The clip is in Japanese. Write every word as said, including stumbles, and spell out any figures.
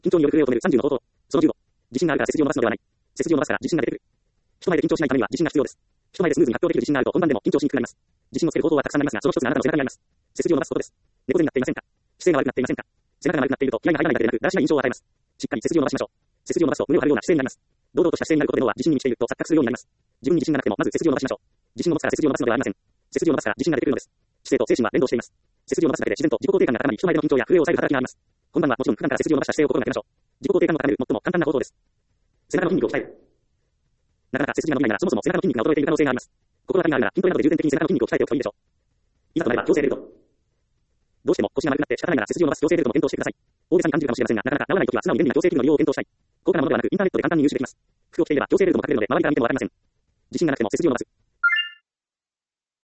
緊張による震えを止めるさんじゅうの方法。そのじゅうご。自信があるから背筋を伸ばすのではない。背筋を伸ばすから自信が出てくる。人前で緊張しないためには自信が必要です。人前でスムーズに発表できる自信があると本番でも緊張しにくくなります。自信をつける方法はたくさんありますが、その一つがあなたの背中にあります。背筋を伸ばすことです。猫背になっていませんか？姿勢が悪くなっていませんか？背中が丸くなっていると気合が入らないだけでなく、だらしない印象を与えます。しっかり背筋を伸ばしましょう。背筋を伸ばすと胸を張るような姿勢になります。堂々とした姿勢になることで脳は自信に満ちていると錯覚するようになります。自分に自信がなくてもまず背筋を伸ばしましょう。自信を持つから背筋を伸ばすのではありません。背筋を伸ばすから自信が出てくるのです。姿勢と精神は連動しています。背筋を伸ばすだけで自然と自己肯定感が高まり、人前での緊張や震えを抑える働きがあります。本番はもちろん普段から背筋を伸ばした姿勢を心がけましょう。自己肯定感を高める最も簡単な方法です。背中の筋肉を鍛える。なかなか背筋が伸びないならそもそも背中の筋肉が衰えている可能性があります。心当たりがあるなら筋トレなどで重点的に背中の筋肉を鍛えておくといいでしょう。いざとなれば強制ベルト。どうしても腰が丸くなって仕方ないなら背筋を伸ばす強制ベルトも検討してください。大げさに感じるかもしれませんが、なかなか治らないときは素直に便利な強制器具の利用を検討したい。高価なものではなくインターネットで簡単に入手できます。服を着ていれば強制ベルトもかけるので周りから見てもわかりません。自信がなくても背筋を伸ばす。